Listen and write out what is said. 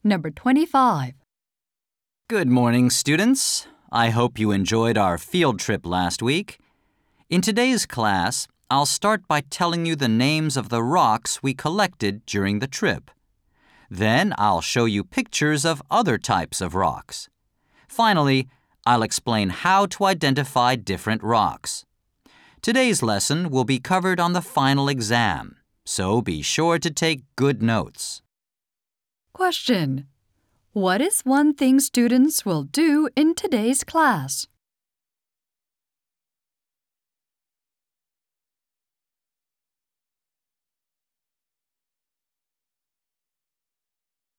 Number 25. Good morning, students. I hope you enjoyed our field trip last week. In today's class, I'll start by telling you the names of the rocks we collected during the trip. Then I'll show you pictures of other types of rocks. Finally, I'll explain how to identify different rocks. Today's lesson will be covered on the final exam, so be sure to take good notes. Question. What is one thing students will do in today's class?